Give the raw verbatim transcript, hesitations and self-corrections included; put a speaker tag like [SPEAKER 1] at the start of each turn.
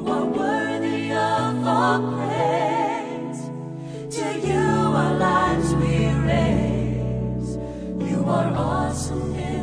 [SPEAKER 1] are worthy of our praise. To you our lives we raise. You are awesome.